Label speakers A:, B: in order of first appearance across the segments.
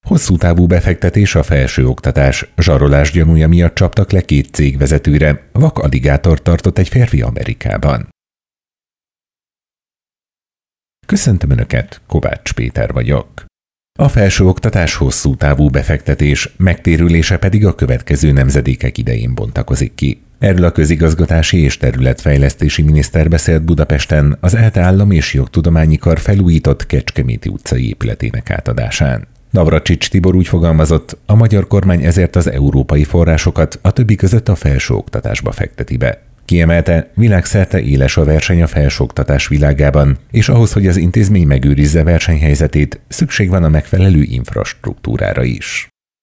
A: Hosszú távú befektetés a felsőoktatás. Zsarolás gyanúja miatt csaptak le 2 cég vezetőre. Vakaligátort tartott egy férfi Amerikában. Köszöntöm Önöket, Kovács Péter vagyok. A felsőoktatás hosszú távú befektetés, megtérülése pedig a következő nemzedékek idején bontakozik ki. Erről a közigazgatási és területfejlesztési miniszter beszélt Budapesten az ELTE Állam- és Jogtudományi Kar felújított Kecskeméti utcai épületének átadásán. Navracsics Tibor úgy fogalmazott, a magyar kormány ezért az európai forrásokat a többi között a felsőoktatásba fekteti be. Kiemelte, világszerte éles a verseny a felsőoktatás világában, és ahhoz, hogy az intézmény megőrizze versenyhelyzetét, szükség van a megfelelő infrastruktúrára is.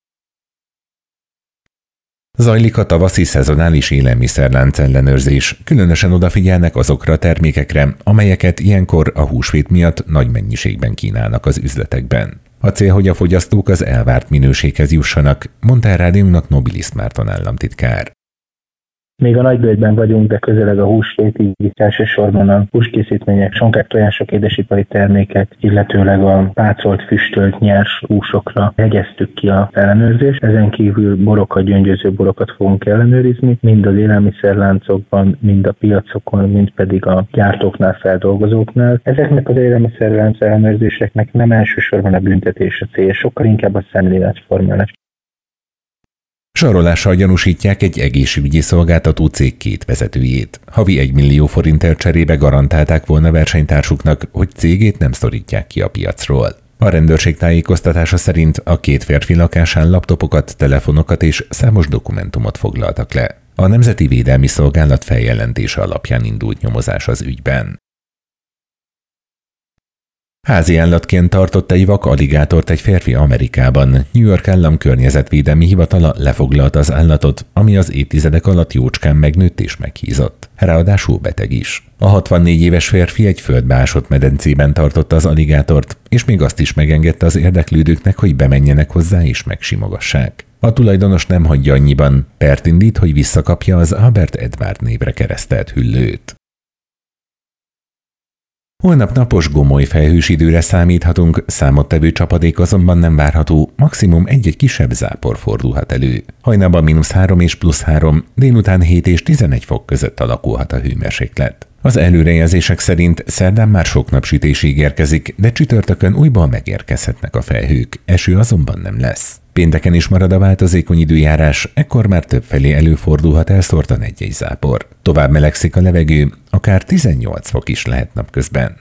A: Zajlik a tavaszi szezonális élelmiszerlánc ellenőrzés, különösen odafigyelnek azokra a termékekre, amelyeket ilyenkor a húsvét miatt nagy mennyiségben kínálnak az üzletekben. A cél, hogy a fogyasztók az elvárt minőséghez jussanak, mondta a rádiónak Nobilis Márton államtitkár.
B: Még a nagybőjtben vagyunk, de közeleg a húsvét, így elsősorban a húskészítmények, sonkák, tojások, édesipari termékek, illetőleg a pácolt, füstölt, nyers húsokra hegyeztük ki az ellenőrzést. Ezen kívül borokat, gyöngyöző borokat fogunk ellenőrizni, mind az élelmiszerláncokban, mind a piacokon, mind pedig a gyártóknál, feldolgozóknál. Ezeknek az élelmiszerlánc ellenőrzéseknek nem elsősorban a büntetés a cél, sokkal inkább a szemléletformálás.
A: Zsarolással gyanúsítják egy egészségügyi szolgáltató cég 2 vezetőjét. Havi 1 millió forintért cserébe garantálták volna versenytársuknak, hogy cégét nem szorítják ki a piacról. A rendőrség tájékoztatása szerint a 2 férfi lakásán laptopokat, telefonokat és számos dokumentumot foglaltak le. A Nemzeti Védelmi Szolgálat feljelentése alapján indult nyomozás az ügyben. Házi állatként tartott egy vakaligátort egy férfi Amerikában. New York állam környezetvédelmi hivatala lefoglalta az állatot, ami az évtizedek alatt jócskán megnőtt és meghízott. Ráadásul beteg is. A 64 éves férfi egy földbe ásott medencében tartotta az aligátort, és még azt is megengedte az érdeklődőknek, hogy bemenjenek hozzá és megsimogassák. A tulajdonos nem hagyja annyiban, pert indít, hogy visszakapja az Albert Edward névre keresztelt hüllőt. Holnap napos, gomoly felhős időre számíthatunk, számottevő csapadék azonban nem várható, maximum egy-egy kisebb zápor fordulhat elő. Hajnalban -3 és +3, délután 7 és 11 fok között alakulhat a hőmérséklet. Az előrejelzések szerint szerdán már sok napsütés ígérkezik, de csütörtökön újból megérkezhetnek a felhők, eső azonban nem lesz. Pénteken is marad a változékony időjárás, ekkor már többfelé előfordulhat elszórtan egy-egy zápor. Tovább melegszik a levegő, akár 18 fok is lehet napközben.